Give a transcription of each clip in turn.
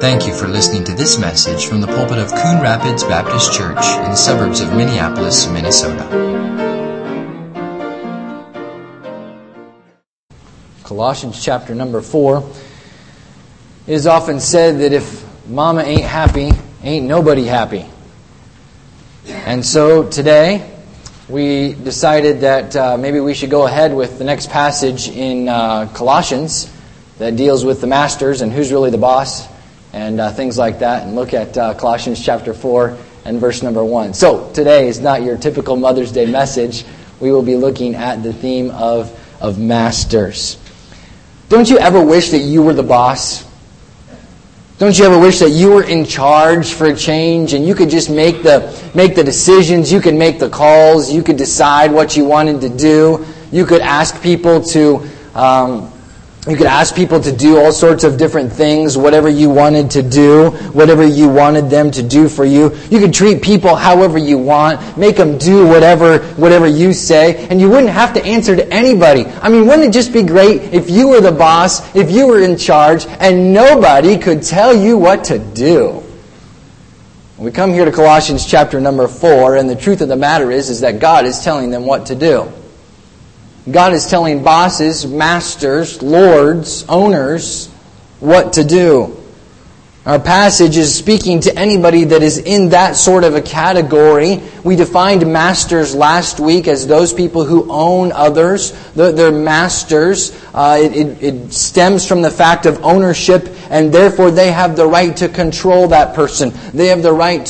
Thank you for listening to this message from the pulpit of Coon Rapids Baptist Church in the suburbs of Minneapolis, Minnesota. Colossians chapter number 4. It is often said that if mama ain't happy, ain't nobody happy. And so today we decided that maybe we should go ahead with the next passage in Colossians that deals with the masters and who's really the boss and things like that, and look at Colossians chapter 4 and verse number 1. So today is not your typical Mother's Day message. We will be looking at the theme of masters. Don't you ever wish that you were the boss? Don't you ever wish that you were in charge for a change and you could just make the decisions, you could make the calls, you could decide what you wanted to do, you could ask people to do all sorts of different things, whatever you wanted to do, whatever you wanted them to do for you. You could treat people however you want, make them do whatever you say, and you wouldn't have to answer to anybody. I mean, wouldn't it just be great if you were the boss, if you were in charge, and nobody could tell you what to do? We come here to Colossians chapter number 4, and the truth of the matter is that God is telling them what to do. God is telling bosses, masters, lords, owners what to do. Our passage is speaking to anybody that is in that sort of a category. We defined masters last week as those people who own others. They're masters. It stems from the fact of ownership, and therefore they have the right to control that person. They have the right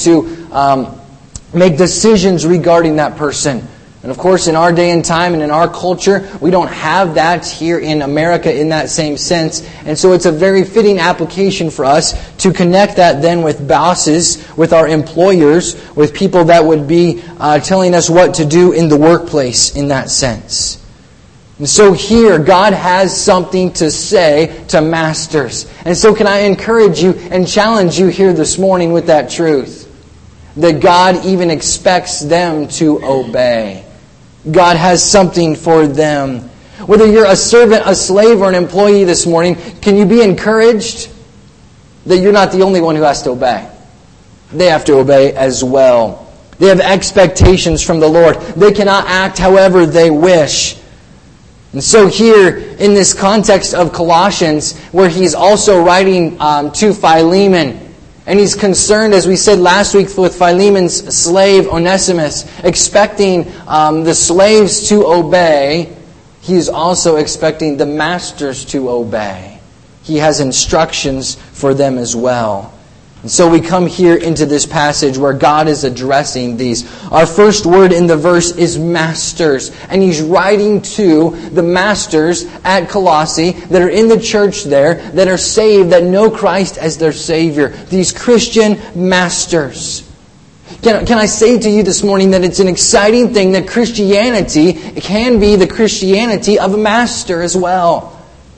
to make decisions regarding that person. And of course, in our day and time and in our culture, we don't have that here in America in that same sense. And so it's a very fitting application for us to connect that then with bosses, with our employers, with people that would be telling us what to do in the workplace in that sense. And so here, God has something to say to masters. And so can I encourage you and challenge you here this morning with that truth? That God even expects them to obey. God has something for them. Whether you're a servant, a slave, or an employee this morning, can you be encouraged that you're not the only one who has to obey? They have to obey as well. They have expectations from the Lord. They cannot act however they wish. And so here, in this context of Colossians, where he's also writing to Philemon, and he's concerned, as we said last week, with Philemon's slave Onesimus, expecting the slaves to obey. He's also expecting the masters to obey. He has instructions for them as well. And so we come here into this passage where God is addressing these. Our first word in the verse is masters. And he's writing to the masters at Colossae that are in the church there, that are saved, that know Christ as their Savior. These Christian masters. Can I say to you this morning that it's an exciting thing that Christianity can be the Christianity of a master as well.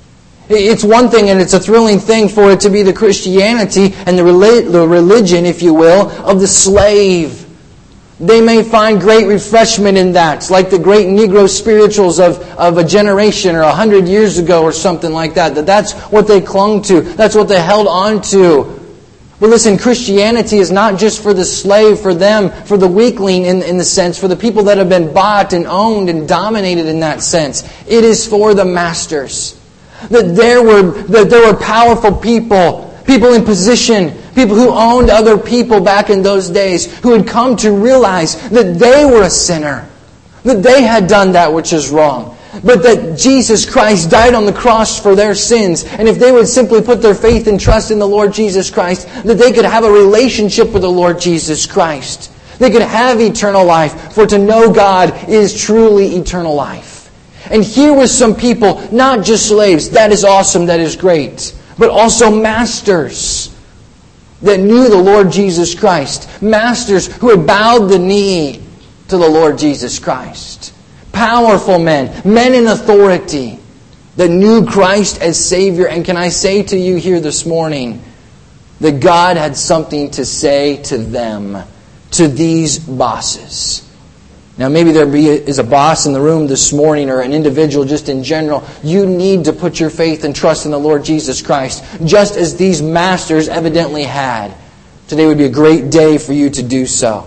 It's one thing, and it's a thrilling thing for it to be the Christianity and the religion, if you will, of the slave. They may find great refreshment in that. It's like the great Negro spirituals of a generation or 100 years ago or something like that. That's what they clung to. That's what they held on to. But listen, Christianity is not just for the slave, for them, for the weakling in the sense, for the people that have been bought and owned and dominated in that sense. It is for the masters. That there were powerful people in position, people who owned other people back in those days, who had come to realize that they were a sinner, that they had done that which is wrong, but that Jesus Christ died on the cross for their sins, and if they would simply put their faith and trust in the Lord Jesus Christ, that they could have a relationship with the Lord Jesus Christ. They could have eternal life, for to know God is truly eternal life. And here were some people, not just slaves, that is awesome, that is great, but also masters that knew the Lord Jesus Christ. Masters who had bowed the knee to the Lord Jesus Christ. Powerful men, men in authority that knew Christ as Savior. And can I say to you here this morning that God had something to say to them, to these bosses. Now maybe is a boss in the room this morning or an individual just in general. You need to put your faith and trust in the Lord Jesus Christ, just as these masters evidently had. Today would be a great day for you to do so.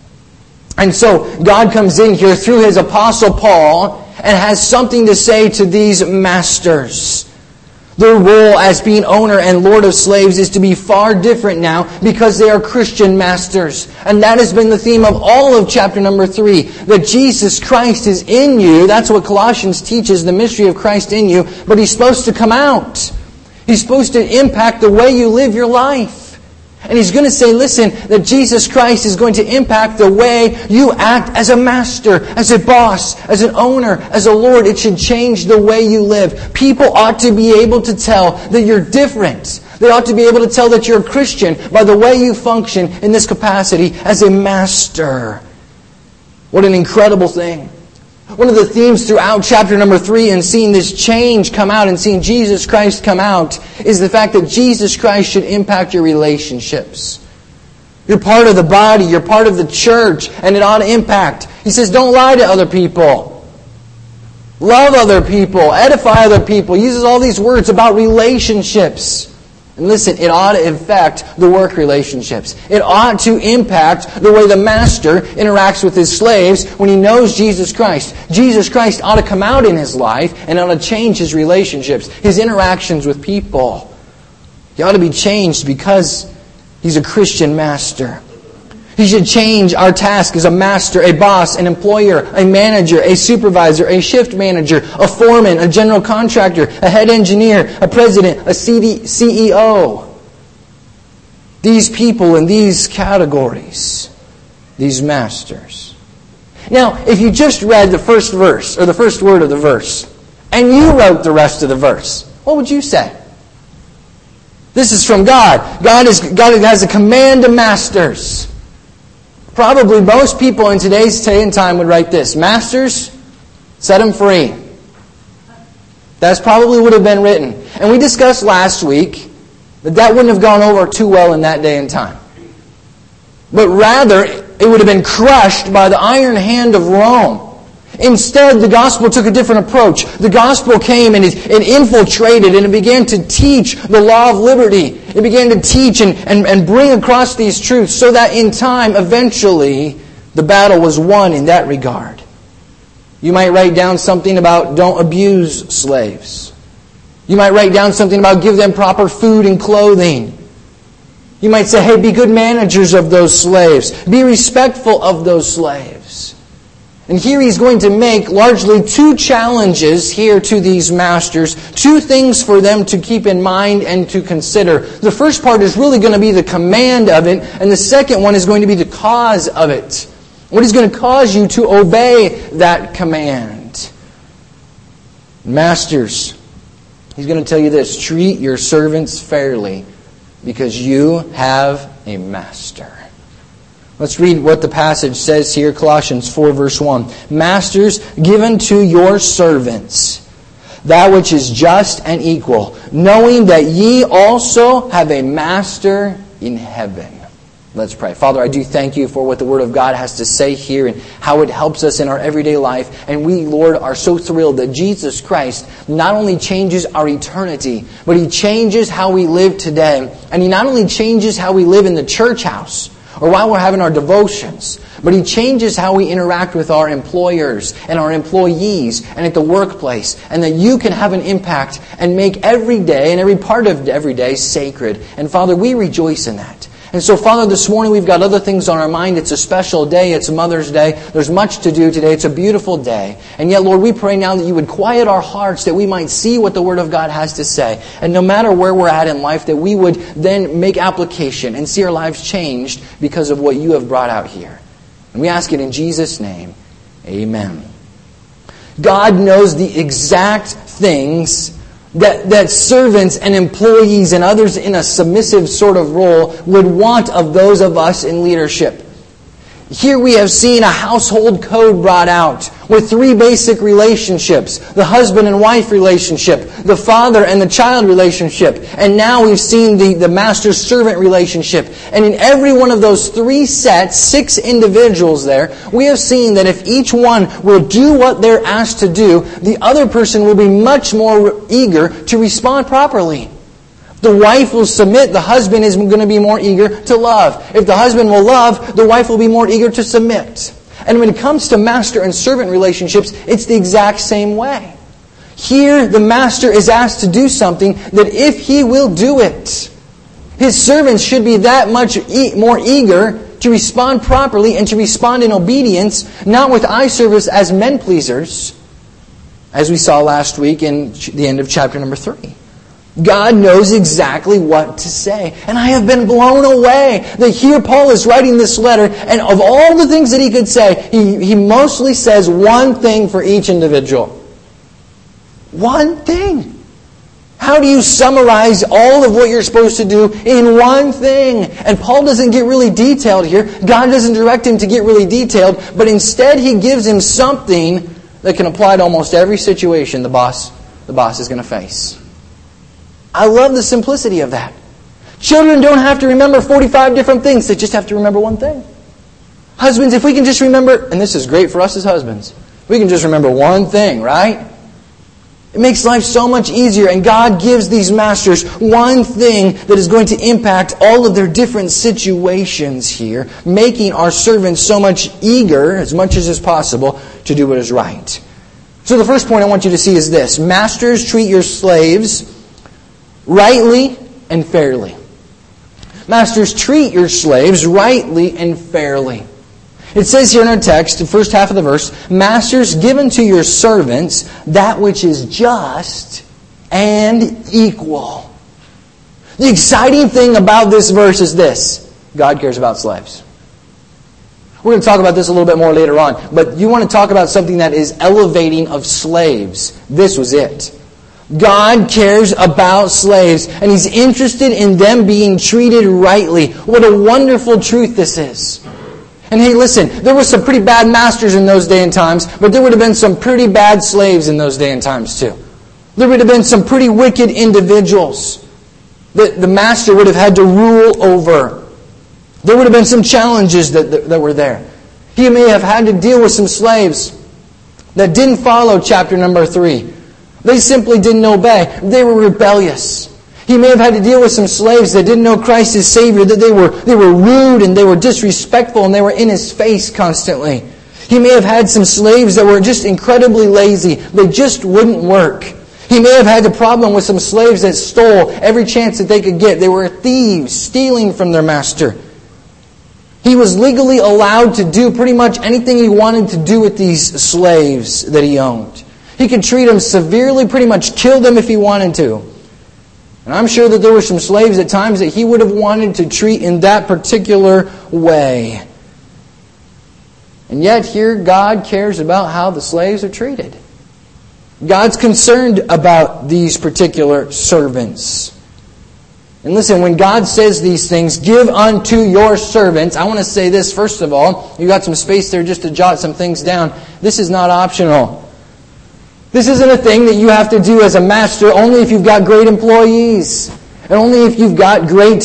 And so God comes in here through His Apostle Paul and has something to say to these masters. Their role as being owner and lord of slaves is to be far different now because they are Christian masters. And that has been the theme of all of chapter number 3. That Jesus Christ is in you. That's what Colossians teaches, the mystery of Christ in you. But He's supposed to come out. He's supposed to impact the way you live your life. And He's going to say, listen, that Jesus Christ is going to impact the way you act as a master, as a boss, as an owner, as a lord. It should change the way you live. People ought to be able to tell that you're different. They ought to be able to tell that you're a Christian by the way you function in this capacity as a master. What an incredible thing. One of the themes throughout chapter number 3 and seeing this change come out and seeing Jesus Christ come out is the fact that Jesus Christ should impact your relationships. You're part of the body, you're part of the church, and it ought to impact. He says, don't lie to other people. Love other people, edify other people. He uses all these words about relationships. And listen, it ought to affect the work relationships. It ought to impact the way the master interacts with his slaves when he knows Jesus Christ. Jesus Christ ought to come out in his life and ought to change his relationships, his interactions with people. He ought to be changed because he's a Christian master. He should change our task as a master, a boss, an employer, a manager, a supervisor, a shift manager, a foreman, a general contractor, a head engineer, a president, a CEO. These people in these categories, these masters. Now, if you just read the first verse, or the first word of the verse, and you wrote the rest of the verse, what would you say? This is from God. God has a command to masters. Probably most people in today's day and time would write this: masters, set them free. That's probably would have been written. And we discussed last week that wouldn't have gone over too well in that day and time. But rather, it would have been crushed by the iron hand of Rome. Instead, the gospel took a different approach. The gospel came and it infiltrated and it began to teach the law of liberty. It began to teach and bring across these truths so that in time, eventually, the battle was won in that regard. You might write down something about don't abuse slaves. You might write down something about give them proper food and clothing. You might say, hey, be good managers of those slaves. Be respectful of those slaves. And here he's going to make largely 2 challenges here to these masters, 2 things for them to keep in mind and to consider. The first part is really going to be the command of it, and the second one is going to be the cause of it. What is going to cause you to obey that command? Masters, he's going to tell you this: treat your servants fairly because you have a master. Let's read what the passage says here, Colossians 4, verse 1. Masters, give unto your servants that which is just and equal, knowing that ye also have a master in heaven. Let's pray. Father, I do thank you for what the Word of God has to say here and how it helps us in our everyday life. And we, Lord, are so thrilled that Jesus Christ not only changes our eternity, but He changes how we live today. And He not only changes how we live in the church house, or while we're having our devotions, but He changes how we interact with our employers and our employees and at the workplace, and that you can have an impact and make every day and every part of every day sacred. And Father, we rejoice in that. And so, Father, this morning we've got other things on our mind. It's a special day. It's Mother's Day. There's much to do today. It's a beautiful day. And yet, Lord, we pray now that you would quiet our hearts, that we might see what the Word of God has to say. And no matter where we're at in life, that we would then make application and see our lives changed because of what you have brought out here. And we ask it in Jesus' name. Amen. God knows the exact things that servants and employees and others in a submissive sort of role would want of those of us in leadership. Here we have seen a household code brought out with 3 basic relationships. The husband and wife relationship, the father and the child relationship, and now we've seen the master-servant relationship. And in every one of those 3 sets, 6 individuals there, we have seen that if each one will do what they're asked to do, the other person will be much more eager to respond properly. The wife will submit, the husband is going to be more eager to love. If the husband will love, the wife will be more eager to submit. And when it comes to master and servant relationships, it's the exact same way. Here, the master is asked to do something that if he will do it, his servants should be that much more eager to respond properly and to respond in obedience, not with eye service as men pleasers, as we saw last week in the end of chapter number 3. God knows exactly what to say. And I have been blown away that here Paul is writing this letter, and of all the things that he could say, he mostly says one thing for each individual. One thing. How do you summarize all of what you're supposed to do in one thing? And Paul doesn't get really detailed here. God doesn't direct him to get really detailed, but instead he gives him something that can apply to almost every situation the boss is going to face. I love the simplicity of that. Children don't have to remember 45 different things. They just have to remember one thing. Husbands, if we can just remember, and this is great for us as husbands, we can just remember one thing, right? It makes life so much easier, and God gives these masters one thing that is going to impact all of their different situations here, making our servants so much eager, as much as is possible, to do what is right. So the first point I want you to see is this. Masters, treat your slaves rightly and fairly. Masters, treat your slaves rightly and fairly. It says here in our text, the first half of the verse, Masters, give unto your servants that which is just and equal. The exciting thing about this verse is this. God cares about slaves. We're going to talk about this a little bit more later on. But you want to talk about something that is elevating of slaves. This was it. God cares about slaves, and He's interested in them being treated rightly. What a wonderful truth this is. And hey, listen, there were some pretty bad masters in those day and times, but there would have been some pretty bad slaves in those day and times too. There would have been some pretty wicked individuals that the master would have had to rule over. There would have been some challenges that were there. He may have had to deal with some slaves that didn't follow chapter number 3. They simply didn't obey. They were rebellious. He may have had to deal with some slaves that didn't know Christ as Savior, that they were rude and they were disrespectful and they were in His face constantly. He may have had some slaves that were just incredibly lazy. They just wouldn't work. He may have had the problem with some slaves that stole every chance that they could get. They were thieves, stealing from their master. He was legally allowed to do pretty much anything he wanted to do with these slaves that he owned. He could treat them severely, pretty much kill them if he wanted to. And I'm sure that there were some slaves at times that he would have wanted to treat in that particular way. And yet here God cares about how the slaves are treated. God's concerned about these particular servants. And listen, when God says these things, give unto your servants, I want to say this first of all. You got some space there just to jot some things down. This is not optional. This isn't a thing that you have to do as a master only if you've got great employees and only if you've got great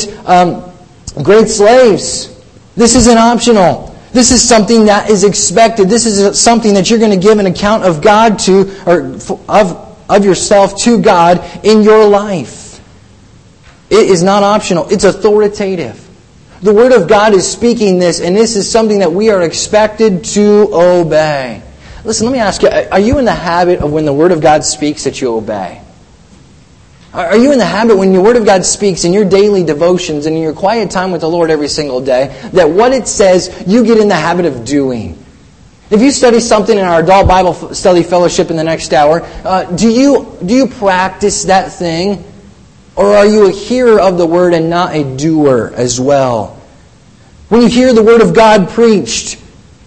slaves. This isn't optional. This is something that is expected. This is something that you're going to give an account of God to, or of yourself to God in your life. It is not optional. It's authoritative. The Word of God is speaking this, and this is something that we are expected to obey. Listen, let me ask you, are you in the habit of when the Word of God speaks that you obey? Are you in the habit when the Word of God speaks in your daily devotions and in your quiet time with the Lord every single day, that what it says, you get in the habit of doing? If you study something in our adult Bible study fellowship in the next hour, do you practice that thing? Or are you a hearer of the Word and not a doer as well? When you hear the Word of God preached,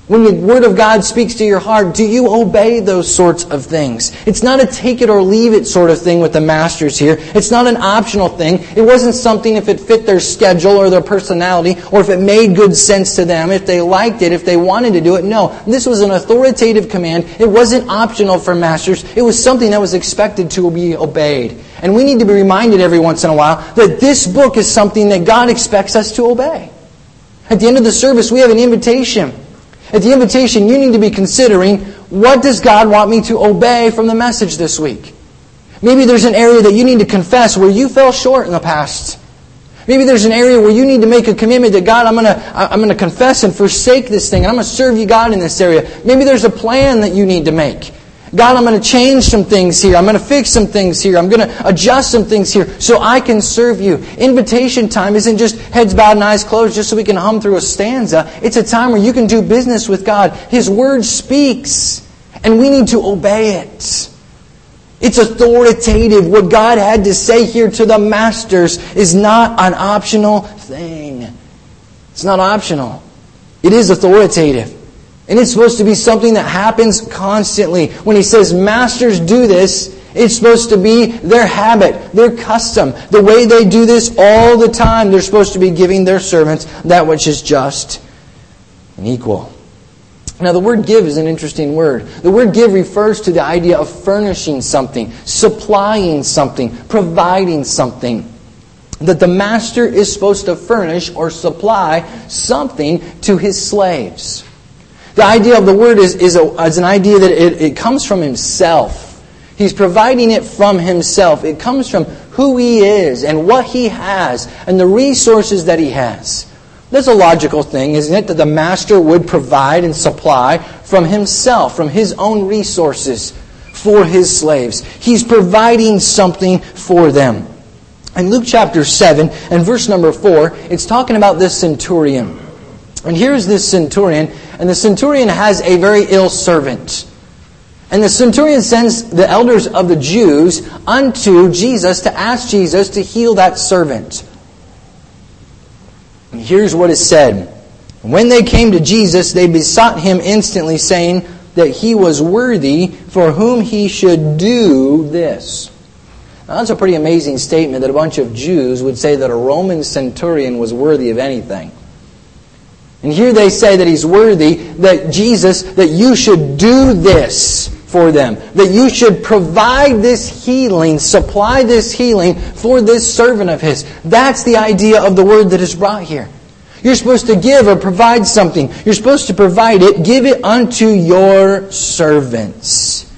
When the Word of God speaks to your heart, do you obey those sorts of things? It's not a take it or leave it sort of thing with the masters here. It's not an optional thing. It wasn't something if it fit their schedule or their personality or if it made good sense to them, if they liked it, if they wanted to do it. No, this was an authoritative command. It wasn't optional for masters. It was something that was expected to be obeyed. And we need to be reminded every once in a while that this book is something that God expects us to obey. At the end of the service, we have an invitation. At the invitation, you need to be considering, what does God want me to obey from the message this week? Maybe there's an area that you need to confess where you fell short in the past. Maybe there's an area where you need to make a commitment that, God, I'm going to confess and forsake this thing, and I'm going to serve you, God, in this area. Maybe there's a plan that you need to make. God, I'm going to change some things here. I'm going to fix some things here. I'm going to adjust some things here so I can serve you. Invitation time isn't just heads bowed and eyes closed just so we can hum through a stanza. It's a time where you can do business with God. His Word speaks, and we need to obey it. It's authoritative. What God had to say here to the masters is not an optional thing. It's not optional. It is authoritative. And it's supposed to be something that happens constantly. When He says, masters do this, it's supposed to be their habit, their custom, the way they do this all the time. They're supposed to be giving their servants that which is just and equal. Now, the word give is an interesting word. The word give refers to the idea of furnishing something, supplying something, providing something. That the master is supposed to furnish or supply something to his slaves. The idea of the word is an idea that it comes from himself. He's providing it from himself. It comes from who he is and what he has and the resources that he has. That's a logical thing, isn't it? That the master would provide and supply from himself, from his own resources for his slaves. He's providing something for them. In Luke chapter 7 and verse number 4, it's talking about this centurion. And here's this centurion, and the centurion has a very ill servant. And the centurion sends the elders of the Jews unto Jesus to ask Jesus to heal that servant. And here's what is said. When they came to Jesus, they besought him instantly, saying that he was worthy for whom he should do this. Now, that's a pretty amazing statement that a bunch of Jews would say that a Roman centurion was worthy of anything. And here they say that he's worthy, that Jesus, that you should do this for them. That you should provide this healing, supply this healing for this servant of his. That's the idea of the word that is brought here. You're supposed to give or provide something. You're supposed to provide it, give it unto your servants.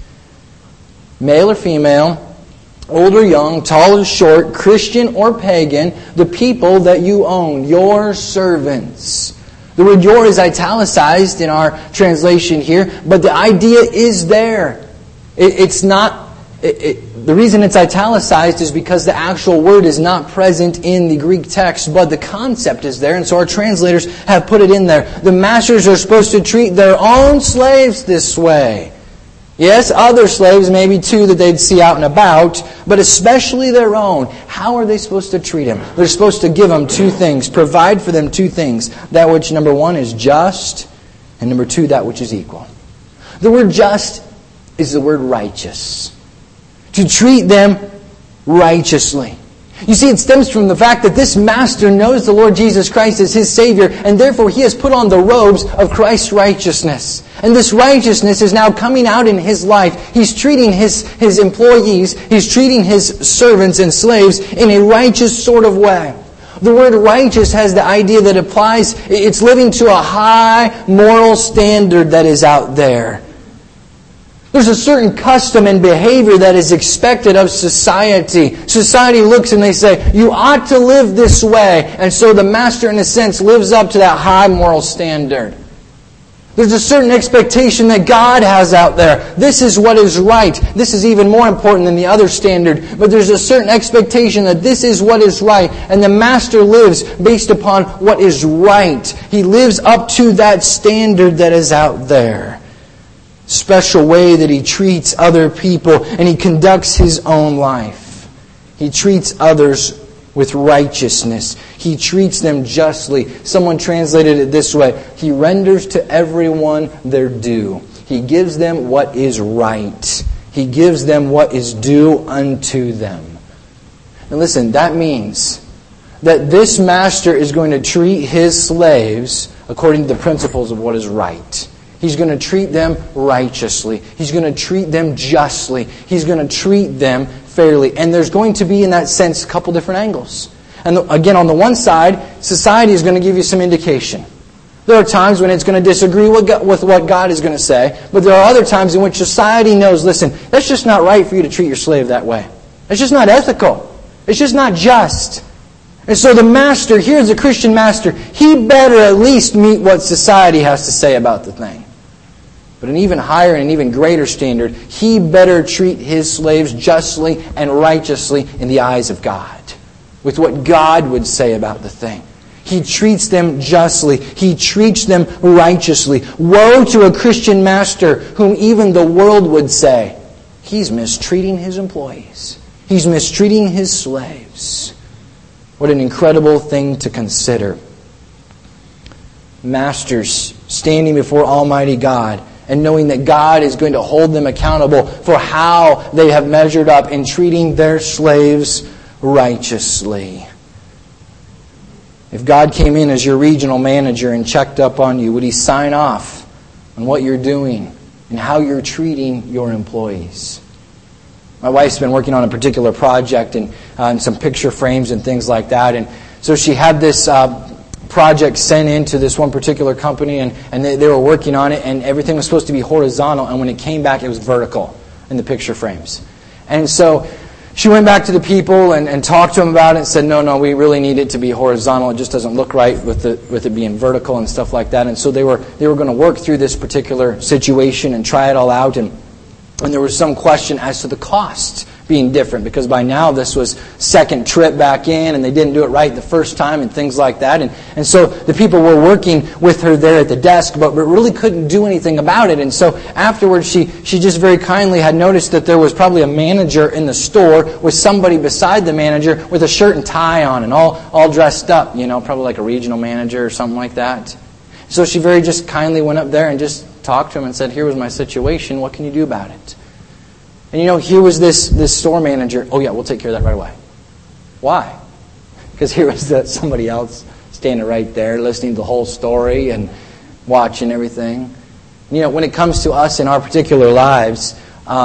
Male or female, old or young, tall or short, Christian or pagan, the people that you own, your servants. The word your is italicized in our translation here, but the idea is there. It's not. The reason it's italicized is because the actual word is not present in the Greek text, but the concept is there, and so our translators have put it in there. The masters are supposed to treat their own slaves this way. Yes, other slaves, maybe too, that they'd see out and about, but especially their own. How are they supposed to treat them? They're supposed to give them two things, provide for them two things. That which, number one, is just, and number two, that which is equal. The word just is the word righteous. To treat them righteously. You see, it stems from the fact that this master knows the Lord Jesus Christ as his Savior, and therefore he has put on the robes of Christ's righteousness. And this righteousness is now coming out in his life. He's treating his employees, he's treating his servants and slaves in a righteous sort of way. The word righteous has the idea that it's living to a high moral standard that is out there. There's a certain custom and behavior that is expected of society. Society looks and they say, you ought to live this way. And so the master, in a sense, lives up to that high moral standard. There's a certain expectation that God has out there. This is what is right. This is even more important than the other standard. But there's a certain expectation that this is what is right. And the master lives based upon what is right. He lives up to that standard that is out there. Special way that he treats other people and he conducts his own life. He treats others with righteousness. He treats them justly. Someone translated it this way: He renders to everyone their due. He gives them what is right. He gives them what is due unto them. Now listen, that means that this master is going to treat his slaves according to the principles of what is right. He's going to treat them righteously. He's going to treat them justly. He's going to treat them fairly. And there's going to be, in that sense, a couple different angles. And again, on the one side, society is going to give you some indication. There are times when it's going to disagree with what God is going to say, but there are other times in which society knows, listen, that's just not right for you to treat your slave that way. It's just not ethical. It's just not just. And so the master, here's the Christian master, he better at least meet what society has to say about the thing. But an even higher and an even greater standard, he better treat his slaves justly and righteously in the eyes of God, with what God would say about the thing. He treats them justly. He treats them righteously. Woe to a Christian master whom even the world would say, he's mistreating his employees. He's mistreating his slaves. What an incredible thing to consider. Masters standing before Almighty God and knowing that God is going to hold them accountable for how they have measured up in treating their slaves righteously. If God came in as your regional manager and checked up on you, would He sign off on what you're doing and how you're treating your employees? My wife's been working on a particular project and some picture frames and things like that. And so she had this project sent in to this one particular company, and they were working on it, and everything was supposed to be horizontal, and when it came back, it was vertical in the picture frames. And so she went back to the people and talked to them about it and said, no, we really need it to be horizontal. It just doesn't look right with it being vertical and stuff like that. And so they were going to work through this particular situation and try it all out, and there was some question as to the cost being different, because by now this was second trip back in and they didn't do it right the first time and things like that. And so the people were working with her there at the desk, but really couldn't do anything about it. And so afterwards she just very kindly had noticed that there was probably a manager in the store with somebody beside the manager with a shirt and tie on and all dressed up, probably like a regional manager or something like that. So she very just kindly went up there and just talked to him and said, here was my situation, what can you do about it? And here was this store manager. Oh yeah, we'll take care of that right away. Why? Because here was somebody else standing right there listening to the whole story and watching everything. When it comes to us in our particular lives,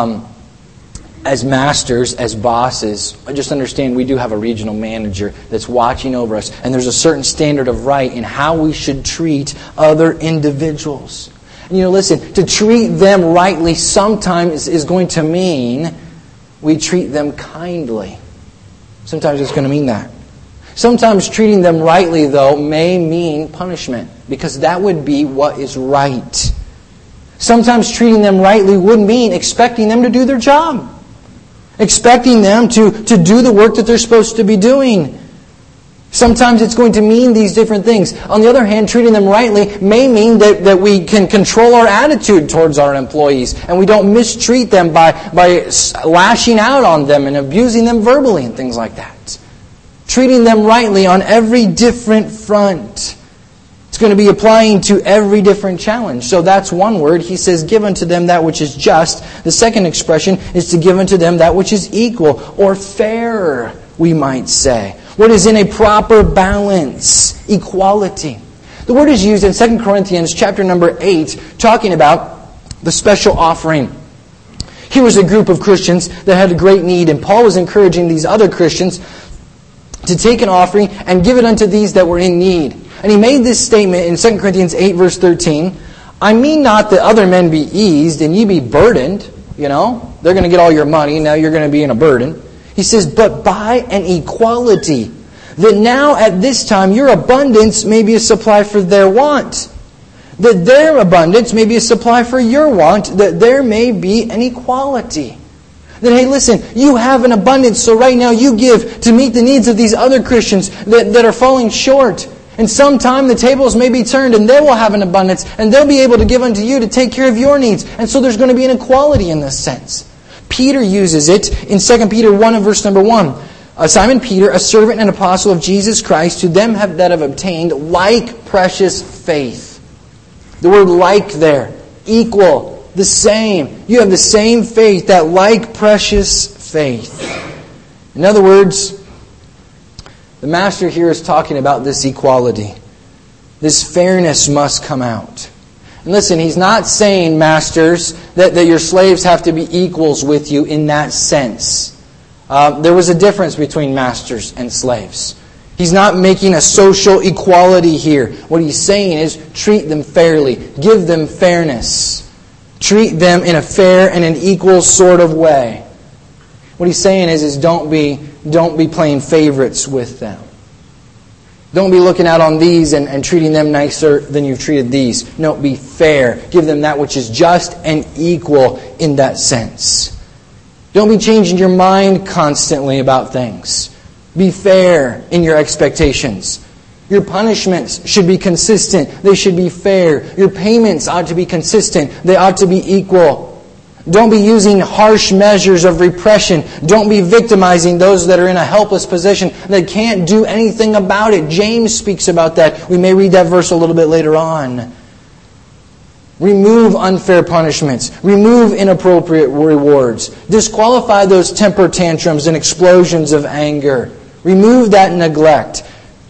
as masters, as bosses, just understand we do have a regional manager that's watching over us. And there's a certain standard of right in how we should treat other individuals. And listen, to treat them rightly sometimes is going to mean we treat them kindly. Sometimes it's going to mean that. Sometimes treating them rightly, though, may mean punishment, because that would be what is right. Sometimes treating them rightly would mean expecting them to do their job. Expecting them to do the work that they're supposed to be doing. Sometimes it's going to mean these different things. On the other hand, treating them rightly may mean that we can control our attitude towards our employees and we don't mistreat them by lashing out on them and abusing them verbally and things like that. Treating them rightly on every different front. It's going to be applying to every different challenge. So that's one word. He says, give unto them that which is just. The second expression is to give unto them that which is equal or fair, we might say. What is in a proper balance, equality. The word is used in 2 Corinthians chapter number 8, talking about the special offering. Here was a group of Christians that had a great need, and Paul was encouraging these other Christians to take an offering and give it unto these that were in need. And he made this statement in 2 Corinthians 8 verse 13, I mean not that other men be eased and ye be burdened. They're going to get all your money, now you're going to be in a burden. He says, but by an equality, that now at this time your abundance may be a supply for their want. That their abundance may be a supply for your want, that there may be an equality. That, hey, listen, you have an abundance, so right now you give to meet the needs of these other Christians that are falling short. And sometime the tables may be turned and they will have an abundance and they'll be able to give unto you to take care of your needs. And so there's going to be an equality in this sense. Peter uses it in 2 Peter 1 and verse number 1. Simon Peter, a servant and apostle of Jesus Christ, to them that have obtained like precious faith. The word like there, equal, the same. You have the same faith, that like precious faith. In other words, the Master here is talking about this equality. This fairness must come out. And listen, he's not saying, masters, that your slaves have to be equals with you in that sense. There was a difference between masters and slaves. He's not making a social equality here. What he's saying is treat them fairly. Give them fairness. Treat them in a fair and an equal sort of way. What he's saying is don't be playing favorites with them. Don't be looking out on these and treating them nicer than you've treated these. No, be fair. Give them that which is just and equal in that sense. Don't be changing your mind constantly about things. Be fair in your expectations. Your punishments should be consistent. They should be fair. Your payments ought to be consistent. They ought to be equal. Don't be using harsh measures of repression. Don't be victimizing those that are in a helpless position that can't do anything about it. James speaks about that. We may read that verse a little bit later on. Remove unfair punishments. Remove inappropriate rewards. Disqualify those temper tantrums and explosions of anger. Remove that neglect.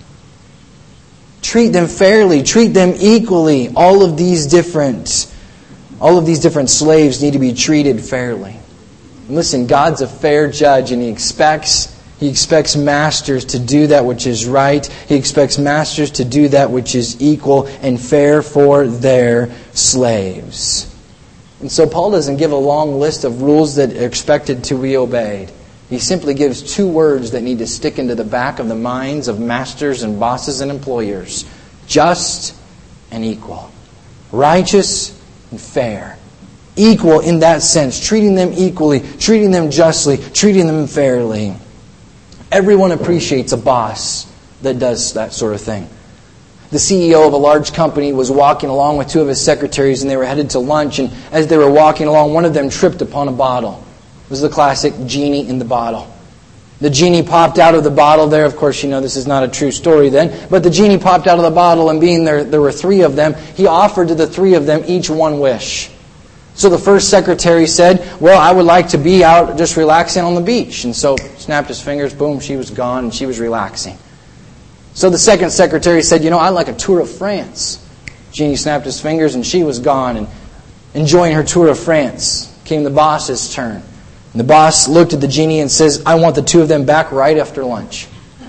Treat them fairly. Treat them equally. All of these different slaves need to be treated fairly. And listen, God's a fair judge, and He expects masters to do that which is right. He expects masters to do that which is equal and fair for their slaves. And so Paul doesn't give a long list of rules that are expected to be obeyed. He simply gives two words that need to stick into the back of the minds of masters and bosses and employers. Just and equal. Righteous and fair. Equal in that sense. Treating them equally. Treating them justly. Treating them fairly. Everyone appreciates a boss that does that sort of thing. The CEO of a large company was walking along with two of his secretaries, and they were headed to lunch, and as they were walking along, one of them tripped upon a bottle. It was the classic genie in the bottle. The genie popped out of the bottle there. Of course, you know this is not a true story then, but the genie popped out of the bottle, and being there were three of them, he offered to the three of them each one wish. So the first secretary said, well, I would like to be out just relaxing on the beach. And so snapped his fingers, boom, she was gone, and she was relaxing. So the second secretary said, I'd like a tour of France. Genie snapped his fingers, and she was gone, and enjoying her tour of France. Came the boss's turn. And the boss looked at the genie and says, I want the two of them back right after lunch.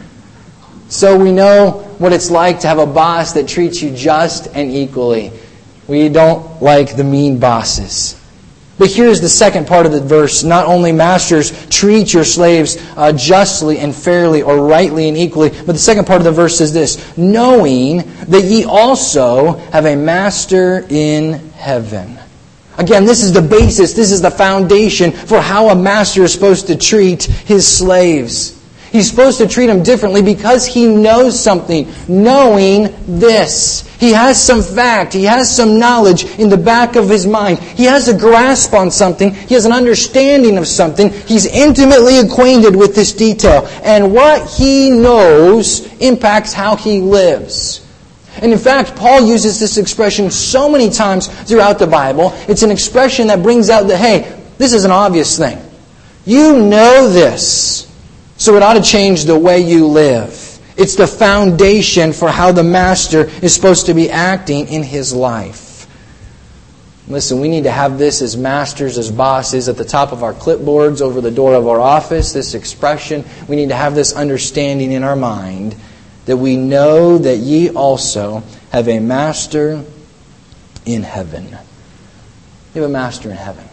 So we know what it's like to have a boss that treats you just and equally. We don't like the mean bosses. But here's the second part of the verse. Not only masters, treat your slaves justly and fairly or rightly and equally. But the second part of the verse is this. Knowing that ye also have a master in heaven. Again, this is the basis. This is the foundation for how a master is supposed to treat his slaves. He's supposed to treat them differently because he knows something. Knowing this. He has some fact. He has some knowledge in the back of his mind. He has a grasp on something. He has an understanding of something. He's intimately acquainted with this detail. And what he knows impacts how he lives. And in fact, Paul uses this expression so many times throughout the Bible. It's an expression that brings out that, hey, this is an obvious thing. You know this. So it ought to change the way you live. It's the foundation for how the master is supposed to be acting in his life. Listen, we need to have this as masters, as bosses, at the top of our clipboards, over the door of our office, this expression. We need to have this understanding in our mind that we know that ye also have a master in heaven. You have a master in heaven.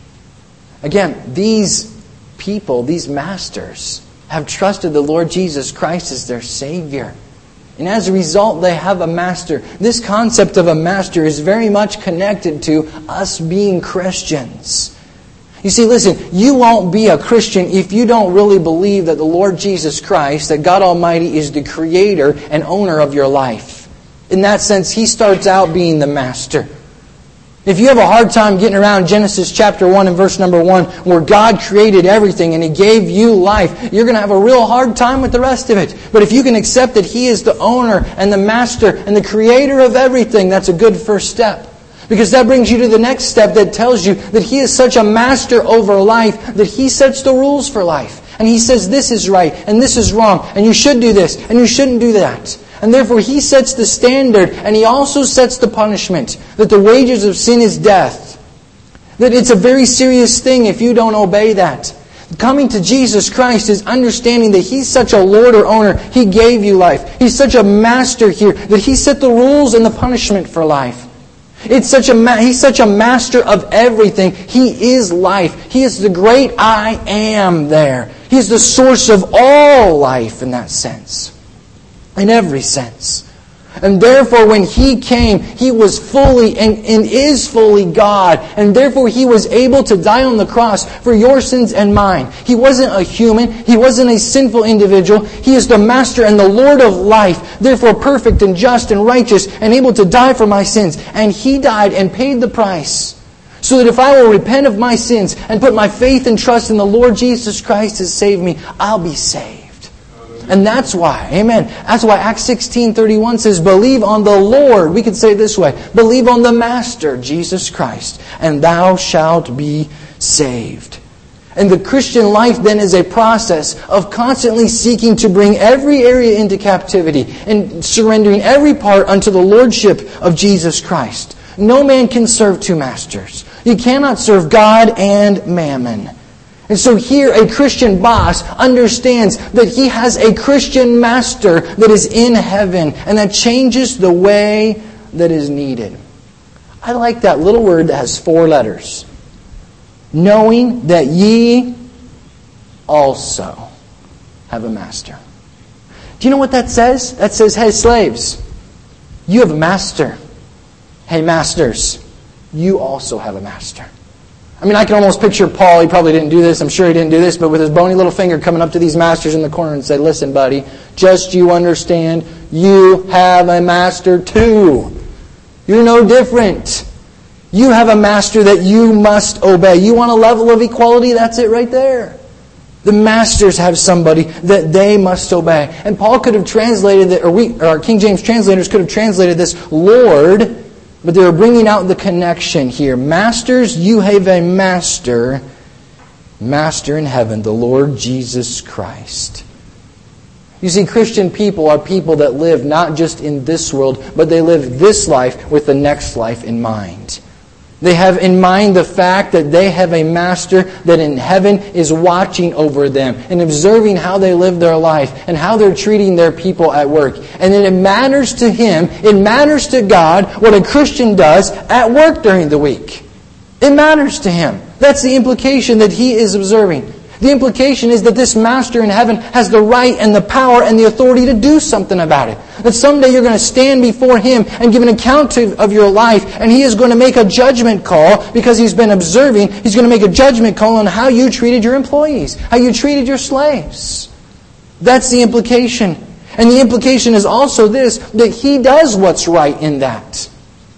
Again, these people, these masters, have trusted the Lord Jesus Christ as their Savior. And as a result, they have a master. This concept of a master is very much connected to us being Christians. You see, listen, you won't be a Christian if you don't really believe that the Lord Jesus Christ, that God Almighty is the creator and owner of your life. In that sense, He starts out being the master. If you have a hard time getting around Genesis chapter 1 and verse number 1, where God created everything and He gave you life, you're going to have a real hard time with the rest of it. But if you can accept that He is the owner and the master and the creator of everything, that's a good first step. Because that brings you to the next step that tells you that He is such a master over life that He sets the rules for life. And He says this is right and this is wrong and you should do this and you shouldn't do that. And therefore He sets the standard and He also sets the punishment. That the wages of sin is death. That it's a very serious thing if you don't obey that. Coming to Jesus Christ is understanding that He's such a Lord or owner. He gave you life. He's such a master here that He set the rules and the punishment for life. He's such a master of everything. He is life. He is the great I am there. He is the source of all life in that sense. In every sense. And therefore when He came, He was fully and is fully God. And therefore He was able to die on the cross for your sins and mine. He wasn't a human. He wasn't a sinful individual. He is the Master and the Lord of life. Therefore perfect and just and righteous and able to die for my sins. And He died and paid the price. So that if I will repent of my sins and put my faith and trust in the Lord Jesus Christ to save me, I'll be saved. And that's why, amen, that's why Acts 16:31 says, believe on the Lord. We could say it this way, believe on the Master, Jesus Christ, and thou shalt be saved. And the Christian life then is a process of constantly seeking to bring every area into captivity and surrendering every part unto the Lordship of Jesus Christ. No man can serve two masters. You cannot serve God and mammon. And so here a Christian boss understands that he has a Christian master that is in heaven and that changes the way that is needed. I like that little word that has 4 letters. Knowing that ye also have a master. Do you know what that says? That says, hey slaves, you have a master. Hey masters, you also have a master. I mean, I can almost picture Paul. He probably didn't do this. I'm sure he didn't do this. But with his bony little finger coming up to these masters in the corner and say, listen, buddy, just you understand, you have a master too. You're no different. You have a master that you must obey. You want a level of equality? That's it right there. The masters have somebody that they must obey. And Paul could have translated it, or our King James translators could have translated this Lord. But they were bringing out the connection here. Masters, you have a master. Master in heaven, the Lord Jesus Christ. You see, Christian people are people that live not just in this world, but they live this life with the next life in mind. They have in mind the fact that they have a master that in heaven is watching over them and observing how they live their life and how they're treating their people at work. And then it matters to Him, it matters to God what a Christian does at work during the week. It matters to Him. That's the implication that He is observing. The implication is that this master in heaven has the right and the power and the authority to do something about it. That someday you're going to stand before Him and give an account of your life, and He is going to make a judgment call because He's been observing. He's going to make a judgment call on how you treated your employees, how you treated your slaves. That's the implication. And the implication is also this, that He does what's right in that.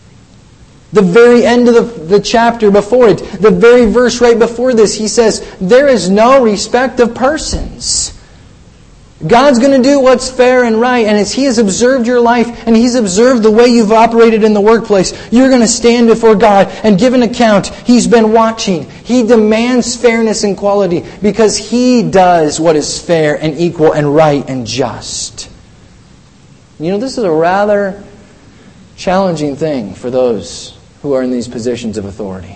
The very end of the chapter before it, the very verse right before this, He says, there is no respect of persons. God's going to do what's fair and right, and as He has observed your life and He's observed the way you've operated in the workplace, you're going to stand before God and give an account. He's been watching. He demands fairness and quality because He does what is fair and equal and right and just. You know, this is a rather challenging thing for those who are in these positions of authority.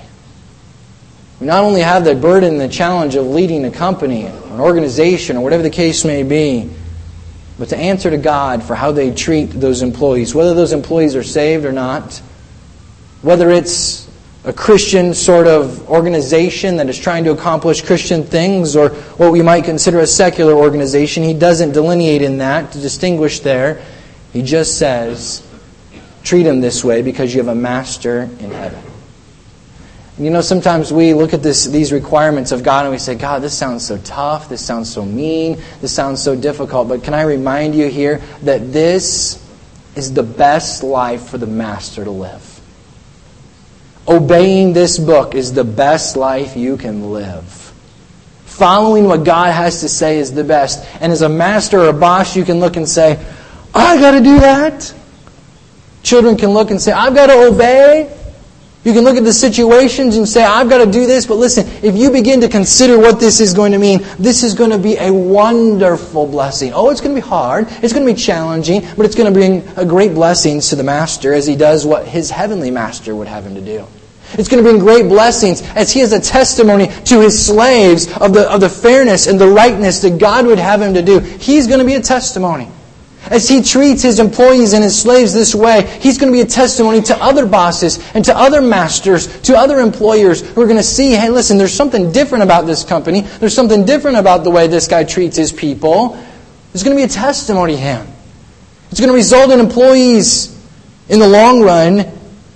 We not only have the burden and the challenge of leading a company, an organization, or whatever the case may be, but to answer to God for how they treat those employees, whether those employees are saved or not, whether it's a Christian sort of organization that is trying to accomplish Christian things, or what we might consider a secular organization. He doesn't delineate in that to distinguish there. He just says, treat them this way because you have a master in heaven. You know, sometimes we look at these requirements of God and we say, God, this sounds so tough, this sounds so mean, this sounds so difficult. But can I remind you here that this is the best life for the master to live? Obeying this book is the best life you can live. Following what God has to say is the best. And as a master or a boss, you can look and say, I got to do that. Children can look and say, I've got to obey. You can look at the situations and say, I've got to do this. But listen, if you begin to consider what this is going to mean, this is going to be a wonderful blessing. Oh, it's going to be hard. It's going to be challenging. But it's going to bring a great blessings to the master as he does what his heavenly master would have him to do. It's going to bring great blessings as he has a testimony to his slaves of the fairness and the rightness that God would have him to do. He's going to be a testimony. As he treats his employees and his slaves this way, he's going to be a testimony to other bosses and to other masters, to other employers who are going to see, hey, listen, there's something different about this company. There's something different about the way this guy treats his people. There's going to be a testimony to him. It's going to result in employees, in the long run,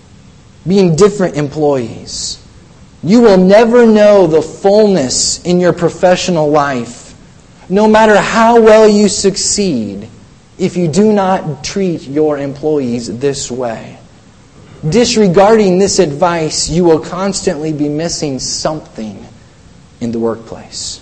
being different employees. You will never know the fullness in your professional life, no matter how well you succeed, if you do not treat your employees this way. Disregarding this advice, you will constantly be missing something in the workplace.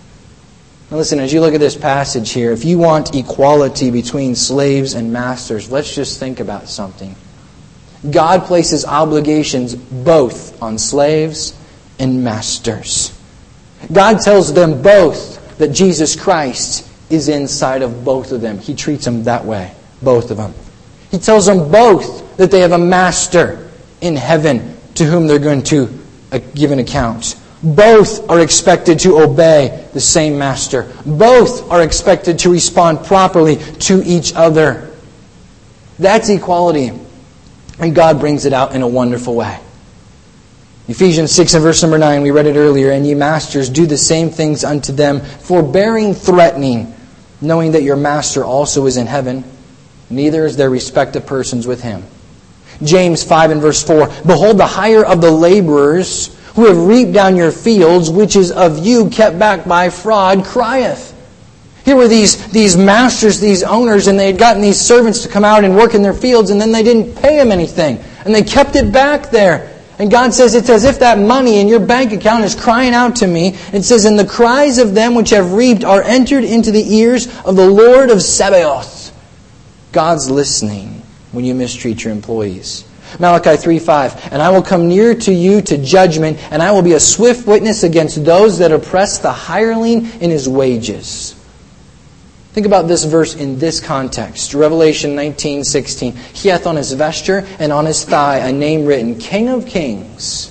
Now listen, as you look at this passage here, if you want equality between slaves and masters, let's just think about something. God places obligations both on slaves and masters. God tells them both that Jesus Christ is inside of both of them. He treats them that way, both of them. He tells them both that they have a master in heaven to whom they're going to give an account. Both are expected to obey the same master. Both are expected to respond properly to each other. That's equality. And God brings it out in a wonderful way. Ephesians 6 and verse number 9, we read it earlier. And ye masters, do the same things unto them, forbearing threatening, knowing that your master also is in heaven. Neither is there respect of persons with him. James 5 and verse 4, behold, the hire of the laborers who have reaped down your fields, which is of you kept back by fraud, crieth. Here were these masters, these owners, and they had gotten these servants to come out and work in their fields, and then they didn't pay them anything. And they kept it back there. And God says, it's as if that money in your bank account is crying out to me. It says, and the cries of them which have reaped are entered into the ears of the Lord of Sabaoth. God's listening when you mistreat your employees. Malachi 3:5, and I will come near to you to judgment, and I will be a swift witness against those that oppress the hireling in his wages. Think about this verse in this context. Revelation 19:16. He hath on his vesture and on his thigh a name written, King of Kings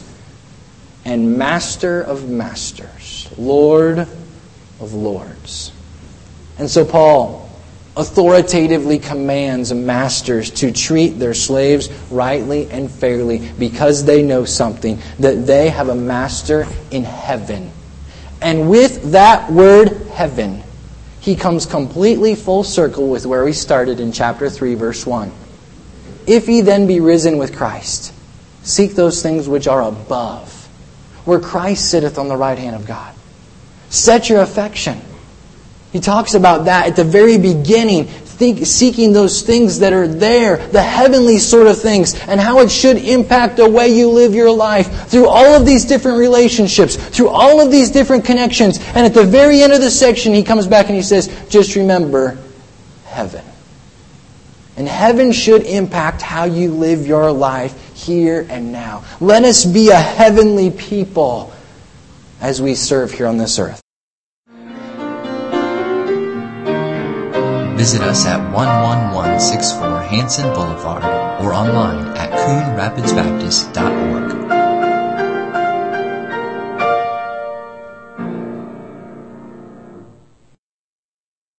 and Master of Masters, Lord of Lords. And so Paul authoritatively commands masters to treat their slaves rightly and fairly because they know something, that they have a master in heaven. And with that word heaven, he comes completely full circle with where we started in chapter 3, verse 1. If ye then be risen with Christ, seek those things which are above, where Christ sitteth on the right hand of God. Set your affection. He talks about that at the very beginning, seeking those things that are there, the heavenly sort of things, and how it should impact the way you live your life through all of these different relationships, through all of these different connections. And at the very end of the section, he comes back and he says, just remember heaven. And heaven should impact how you live your life here and now. Let us be a heavenly people as we serve here on this earth. Visit us at 11164 Hanson Boulevard or online at CoonRapidsBaptist.org.